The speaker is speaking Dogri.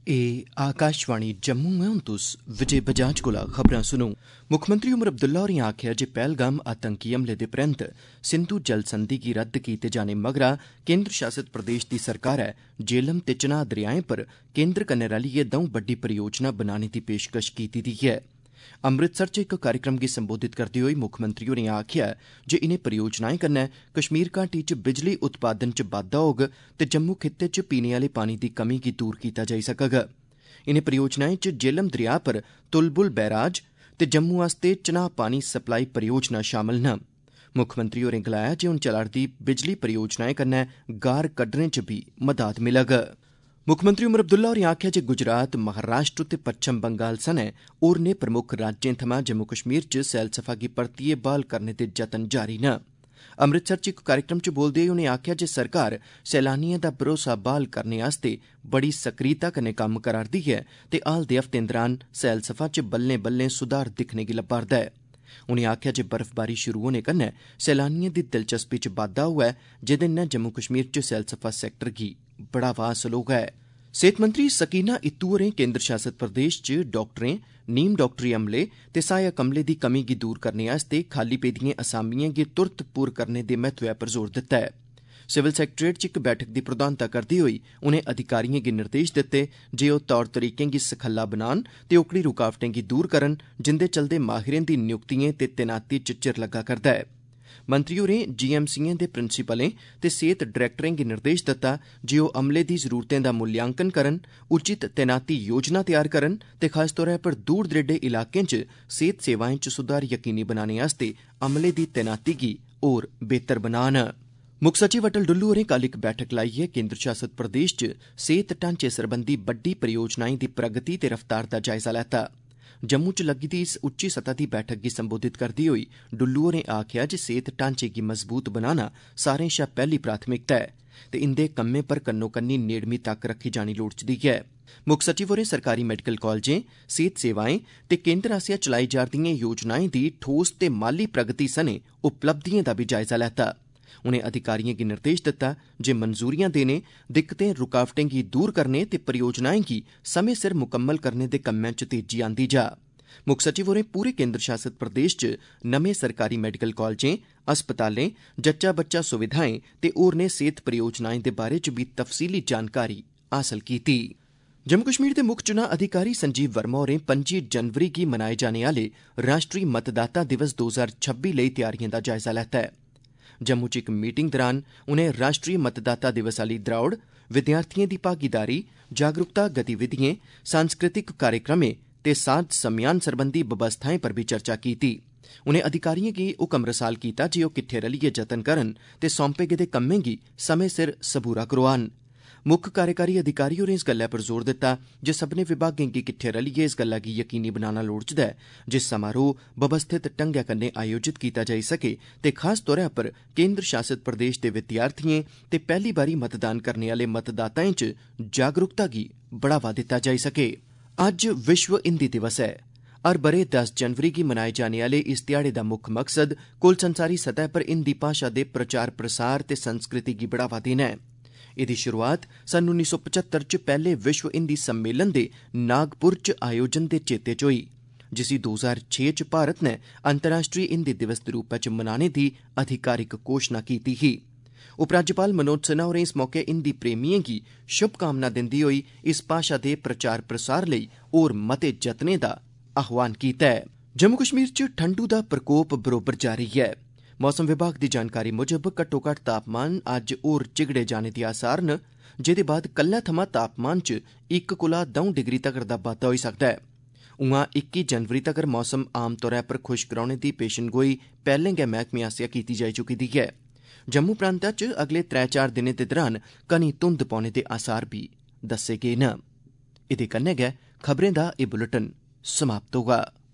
आकाशवाणी जम्मू में हूं तुस विजय बजाज कोला खबरां सुनो। मुक्खमंत्री उमर अब्दुल्ला होरें आखेआ जे पहलगाम आतंकी हमले दे परैंत सिंधु जल संधि गी रद्द कीते जाने मगरा केन्द्र शासित प्रदेश दी सरकारै जेलम ते चनाह दरेयाएं पर केन्द्र कन्नै रलियै दौं बड्डी परियोजना बनाने दी पेशकश कीती दी ऐ। अमृतसर च इक कार्यक्रम गी संबोधित करदे होई मुक्खमंत्री होरें आखेआ जे इनें परियोजनाएं कन्नै कश्मीर घाटी च बिजली उत्पादन च बाद्दा होग ते जम्मू खित्ते च पीने आह्ले पानी दी कमी गी दूर कीता जाई सकग। इनें परियोजनाएं च जेलम दरेया पर तुलबुल बैराज ते जम्मू आस्तै चनाह पानी सप्लाई परियोजना शामल न। मुक्खमंत्री होरें गलाया जे हुन चला'रदी बिजली परियोजनाएं कन्नै गार कड्ढने च बी मदाद मिलग। मुक्खमंत्री उमर अब्दुल्ला होरें आखेआ जे गुजरात, महाराष्ट्र ते पच्छम बंगाल सने होरनें प्रमुख राज्यें थमां जम्मू कश्मीर च सैलसफा गी परतियै ब्हाल करने दे जतन जारी न। अमृतसर च इक कार्यक्रम च बोलदे होई उनें आखेआ जे सरकार सैलानिएं दा भरोसा ब्हाल करने आस्तै बड़ी सक्रियता कन्नै कम्म करा'रदी ऐ ते हाल दे हफ्तें दरान सैलसफा च बल्लें बल्लें सुधार दिक्खने गी लब्भा'रदा ऐ। उनें आखेआ जे बर्फबारी शुरू होने कन्नै सैलानिएं दी दिलचस्पी च बाद्दा होआ ऐ जेह्दे नै जम्मू कश्मीर च सैलसफा सैक्टर गी बढ़ावा हासल होगा ऐ। सेहत मंत्री सकीना इत्तू होरें केन्द्र शासित प्रदेश च डाक्टरें, नीम डाक्टरी अमले ते सहायक अमले दी कमी गी दूर करने आस्तै खाली पेदिएं असामिएं गी तुरत पूर करने दे महत्वै पर जोर दित्ता ऐ। सिविल सैक्रेटेरिएट च इक बैठक दी प्रधानता करदे होई उनें अधिकारिएं गी निर्देश दित्ते जे ओह् तौर तरीकें गी सखल्ला बनान ते ओकड़ी रुकावटें गी दूर करन जिंदे चलदे माहिरें दी नियुक्तिएं ते तैनाती च चिर लग्गा करदा ऐ। मंत्री होरें जीएमसीएं दे प्रिंसिपलें ते सेहत डायरैक्टरें गी निर्देश दित्ता जे ओह् अमले दी जरूरतें दा मूल्यांकन करन, उचित तैनाती योजना तैयार करन ते खास तौर पर दूर दरेडे इलाकें च सेहत सेवाएं च सुधार यकीनी बनाने आस्तै अमले दी तैनाती गी होर बेहतर बनान। मुक्ख सचिव अटल डुल्लू होरें कल इक बैठक लाइयै केन्द्र शासित प्रदेश च सेहत ढांचे सरबंधी बड्डी परियोजनाएं दी प्रगति ते रफ्तार दा जायजा लैता। जम्मू च लग्गी दी इस उच्ची सतह दी बैठक गी संबोधित करदे होई डुल्लू होरें आखेआ जे सेहत ढांचे गी मजबूत बनाना सारें शा पैह्ली प्राथमिकता ऐ ते इंदे कम्में पर कन्नो कन्नी नेड़मी तक्क रक्खी जानी लोड़चदी ऐ। मुक्ख सचिव होरें सरकारी मैडिकल कालजें, सेहत सेवाएं ते केन्द्र आसेआ चलाई जा'रदिएं योजनाएं दी ठोस ते माली प्रगति सने उपलब्धिएं दा बी जायजा लैता। उनें अधिकारिएं गी निर्देश दित्ता जे मंजूरियां देने, दिक्कतें रुकावटें गी दूर करने ते परियोजनाएं गी समें सिर मुकम्मल करने दे कम्में च तेजी आंदी जा। मुक्ख सचिव होरें पूरे केन्द्र शासित प्रदेश च नमें सरकारी मैडिकल कालजें, अस्पतालें, जच्चा बच्चा सुविधाएं ते होरनें सेहत परियोजनाएं दे बारे च बी तफसीली जानकारी हासल कीती। जम्मू कश्मीर दे मुक्ख चुनां अधिकारी संजीव वर्मा होरें 25 जनवरी गी मनाए जाने आह्ले राष्ट्री मतदाता दिवस 2026 लेई तैयारिएं दा जायजा लैता ऐ। जम्मू च इक मीटिंग दरान उनें राष्ट्री मतदाता दिवस आह्ली द्रौड़, विद्यार्थिएं दी भागीदारी, जागरूकता गतिविधिएं, सांस्कृतिक कार्यक्रमें ते साज सम्यान सरबंधी बवस्थाएं पर बी चर्चा कीती। उनें अधिकारिएं गी हुकम रसाल कीता जे ओह् किट्ठे रलियै जतन करन ते सौंपे गेदे कम्में गी समें सिर सबूरा करोआन। मुक्ख कार्यकारी अधिकारी होरें इस गल्लै पर जोर दित्ता जे सब्भनें विभागें गी किट्ठे रलियै इस गल्ला गी यकीनी बनाना लोड़चदा ऐ जे समारोह बवस्थित ढंगै कन्नै आयोजित कीता जाई सके ते खास तौर पर केन्द्र शासित प्रदेश दे विद्यार्थिएं ते पैह्ली बारी मतदान करने आह्ले मतदाताएं च जागरूकता गी बढ़ावा दित्ता जाई सके। अज्ज विश्व हिंदी दिवस ऐ। हर ब'रे 10 जनवरी गी मनाए जाने आह्ले इस ध्याड़े दा मुक्ख मकसद कुल संसारी सतह पर हिंदी भाशा दे प्रचार प्रसार ते संस्कृति गी बढ़ावा देना ऐ। एह्दी शुरुआत सन 1975 च पैह्ले विश्व हिंदी सम्मेलन दे नागपुर च आयोजन दे चेते च होई, जिसी 2006 च भारत नै अंतर्राष्ट्रीय हिंदी दिवस दे रूपै च मनाने दी आधिकारिक घोशणा कीती ही। उपराज्यपाल मनोज सिन्हा होरें इस मौके हिंदी प्रेमिएं गी शुभकामना दिंदे होई इस भाशा दे प्रचार प्रसार लेई होर मते जतनें दा आह्वान कीता ऐ। जम्मू कश्मीर च ठंडू दा प्रकोप बरोबर जारी ऐ। मौसम विभाग दी जानकारी मुजब घट्टोघट्ट तापमान अज्ज होर चिगड़े जाने दे आसार न, जेह्दे बाद कल्लै थमां तापमान च 1 कोला 2 डिग्री तगर दा बाद्धा होई सकदा ऐ। उआं 21 जनवरी तगर मौसम आम तौर पर खुश्क रौह्ने दी पेशनगोई पैह्लें गै मैह्कमे आसेआ कीती जाई चुकी दी ऐ। जम्मू प्रांता च अगले 3-4 दिनें दे दरान घनी धुंध पौने दे आसार बी दस्से गे न। एह्दे कन्नै गै खबरें दा एह् बुलेटिन समाप्त होगा।